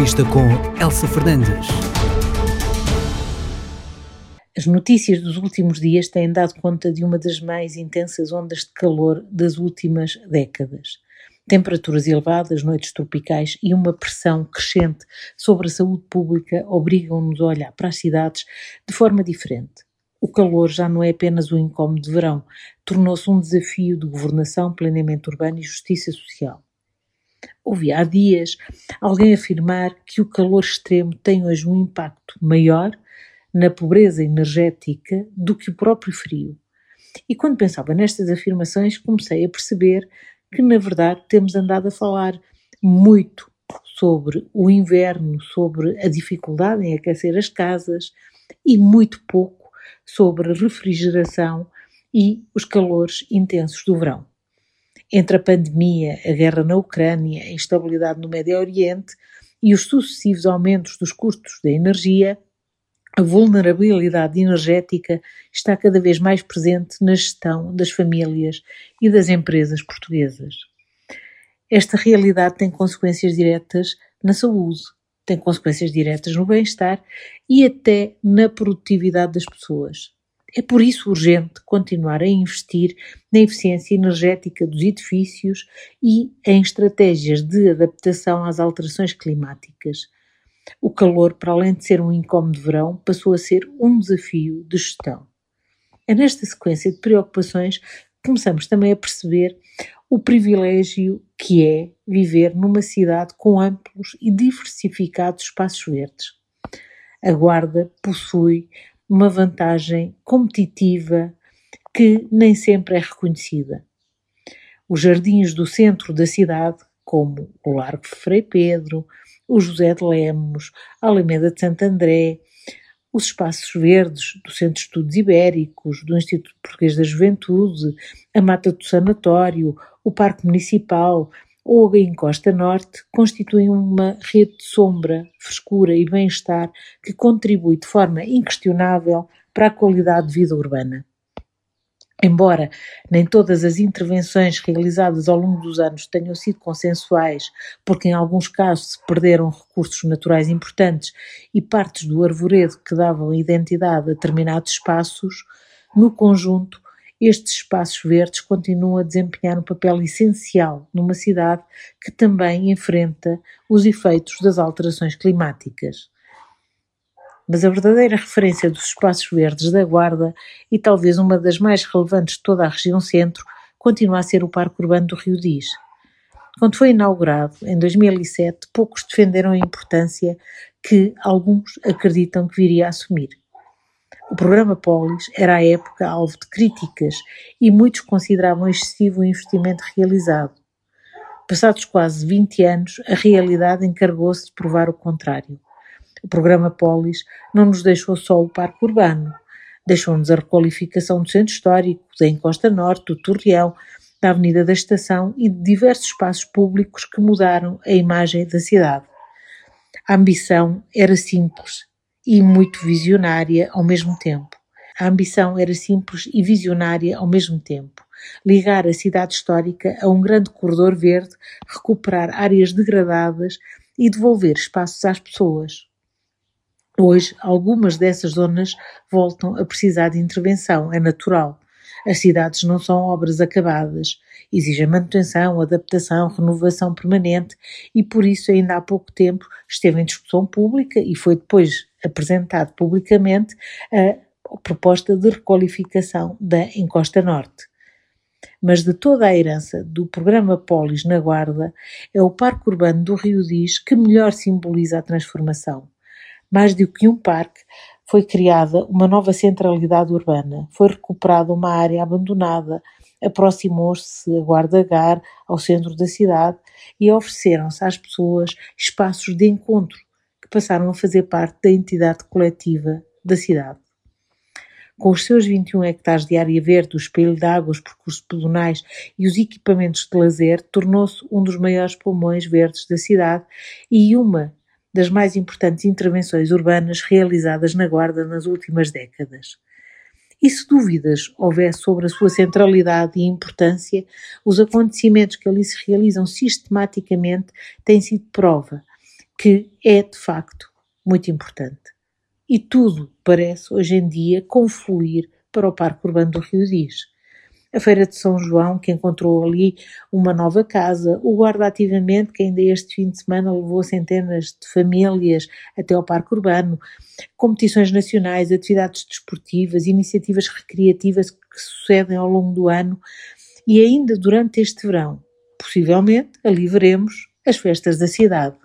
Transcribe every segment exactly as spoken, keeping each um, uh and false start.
Entrevista com Elsa Fernandes. As notícias dos últimos dias têm dado conta de uma das mais intensas ondas de calor das últimas décadas. Temperaturas elevadas, noites tropicais e uma pressão crescente sobre a saúde pública obrigam-nos a olhar para as cidades de forma diferente. O calor já não é apenas um incómodo de verão, tornou-se um desafio de governação, planeamento urbano e justiça social. Ouvi há dias alguém afirmar que o calor extremo tem hoje um impacto maior na pobreza energética do que o próprio frio. E quando pensava nestas afirmações, comecei a perceber que, na verdade, temos andado a falar muito sobre o inverno, sobre a dificuldade em aquecer as casas e muito pouco sobre a refrigeração e os calores intensos do verão. Entre a pandemia, a guerra na Ucrânia, a instabilidade no Médio Oriente e os sucessivos aumentos dos custos da energia, a vulnerabilidade energética está cada vez mais presente na gestão das famílias e das empresas portuguesas. Esta realidade tem consequências diretas na saúde, tem consequências diretas no bem-estar e até na produtividade das pessoas. É por isso urgente continuar a investir na eficiência energética dos edifícios e em estratégias de adaptação às alterações climáticas. O calor, para além de ser um incómodo de verão, passou a ser um desafio de gestão. É nesta sequência de preocupações que começamos também a perceber o privilégio que é viver numa cidade com amplos e diversificados espaços verdes. A Guarda possui uma vantagem competitiva que nem sempre é reconhecida. Os jardins do centro da cidade, como o Largo Frei Pedro, o José de Lemos, a Alameda de Santo André, os espaços verdes do Centro de Estudos Ibéricos, do Instituto Português da Juventude, a Mata do Sanatório, o Parque Municipal ou a Encosta Norte constituem uma rede de sombra, frescura e bem-estar que contribui de forma inquestionável para a qualidade de vida urbana. Embora nem todas as intervenções realizadas ao longo dos anos tenham sido consensuais, porque em alguns casos se perderam recursos naturais importantes e partes do arvoredo que davam identidade a determinados espaços, no conjunto, estes espaços verdes continuam a desempenhar um papel essencial numa cidade que também enfrenta os efeitos das alterações climáticas. Mas a verdadeira referência dos espaços verdes da Guarda, e talvez uma das mais relevantes de toda a região centro, continua a ser o Parque Urbano do Rio Diz. Quando foi inaugurado, em dois mil e sete, poucos defenderam a importância que alguns acreditam que viria a assumir. O programa Polis era à época alvo de críticas e muitos consideravam excessivo o investimento realizado. Passados quase vinte anos, a realidade encarregou-se de provar o contrário. O programa Polis não nos deixou só o parque urbano, deixou-nos a requalificação do centro histórico, da Encosta Norte, do Torreão, da Avenida da Estação e de diversos espaços públicos que mudaram a imagem da cidade. A ambição era simples e muito visionária ao mesmo tempo. A ambição era simples e visionária ao mesmo tempo. Ligar a cidade histórica a um grande corredor verde, recuperar áreas degradadas e devolver espaços às pessoas. Hoje, algumas dessas zonas voltam a precisar de intervenção, é natural. As cidades não são obras acabadas, exigem manutenção, adaptação, renovação permanente e por isso ainda há pouco tempo esteve em discussão pública e foi depois apresentado publicamente a proposta de requalificação da Encosta Norte. Mas de toda a herança do programa Polis na Guarda, é o Parque Urbano do Rio Diz que melhor simboliza a transformação. Mais do que um parque, foi criada uma nova centralidade urbana, foi recuperada uma área abandonada, aproximou-se a Guarda-Gar ao centro da cidade e ofereceram-se às pessoas espaços de encontro que passaram a fazer parte da entidade coletiva da cidade. Com os seus vinte e um hectares de área verde, o espelho de água, os percursos pedonais e os equipamentos de lazer, tornou-se um dos maiores pulmões verdes da cidade e uma das mais importantes intervenções urbanas realizadas na Guarda nas últimas décadas. E se dúvidas houvesse sobre a sua centralidade e importância, os acontecimentos que ali se realizam sistematicamente têm sido prova que é de facto muito importante. E tudo parece hoje em dia confluir para o Parque Urbano do Rio Diz. A Feira de São João, que encontrou ali uma nova casa, o Guarda Ativamente, que ainda este fim de semana levou centenas de famílias até ao Parque Urbano, competições nacionais, atividades desportivas, iniciativas recreativas que sucedem ao longo do ano e ainda durante este verão, possivelmente, ali veremos as festas da cidade.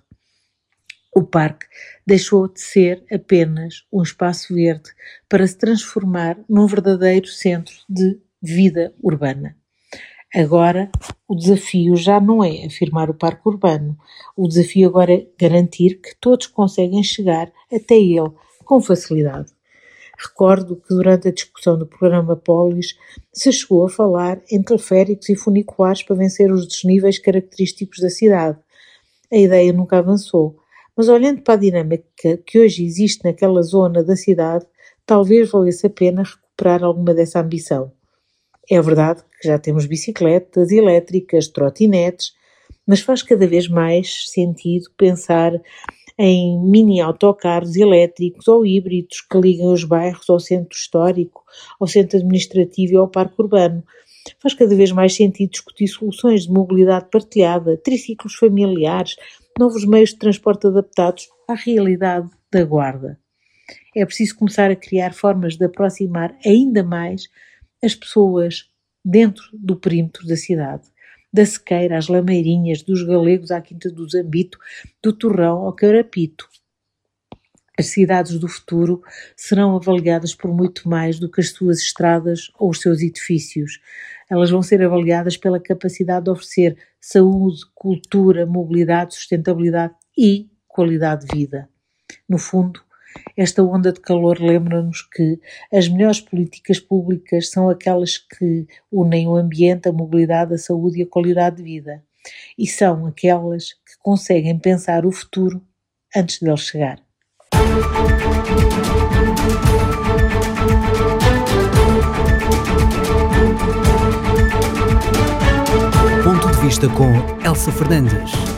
O parque deixou de ser apenas um espaço verde para se transformar num verdadeiro centro de vida urbana. Agora, o desafio já não é afirmar o parque urbano. O desafio agora é garantir que todos conseguem chegar até ele com facilidade. Recordo que durante a discussão do programa Polis se chegou a falar em teleféricos e funiculares para vencer os desníveis característicos da cidade. A ideia nunca avançou, mas olhando para a dinâmica que hoje existe naquela zona da cidade, talvez valesse a pena recuperar alguma dessa ambição. É verdade que já temos bicicletas elétricas, trotinetes, mas faz cada vez mais sentido pensar em mini autocarros elétricos ou híbridos que liguem os bairros ao centro histórico, ao centro administrativo e ao parque urbano. Faz cada vez mais sentido discutir soluções de mobilidade partilhada, triciclos familiares, novos meios de transporte adaptados à realidade da Guarda. É preciso começar a criar formas de aproximar ainda mais as pessoas dentro do perímetro da cidade, da Sequeira às Lameirinhas, dos Galegos à Quinta do Zambito, do Torrão ao Carapito. As cidades do futuro serão avaliadas por muito mais do que as suas estradas ou os seus edifícios. Elas vão ser avaliadas pela capacidade de oferecer saúde, cultura, mobilidade, sustentabilidade e qualidade de vida. No fundo, esta onda de calor lembra-nos que as melhores políticas públicas são aquelas que unem o ambiente, a mobilidade, a saúde e a qualidade de vida. E são aquelas que conseguem pensar o futuro antes dele chegar. Ponto de vista com Elsa Fernandes.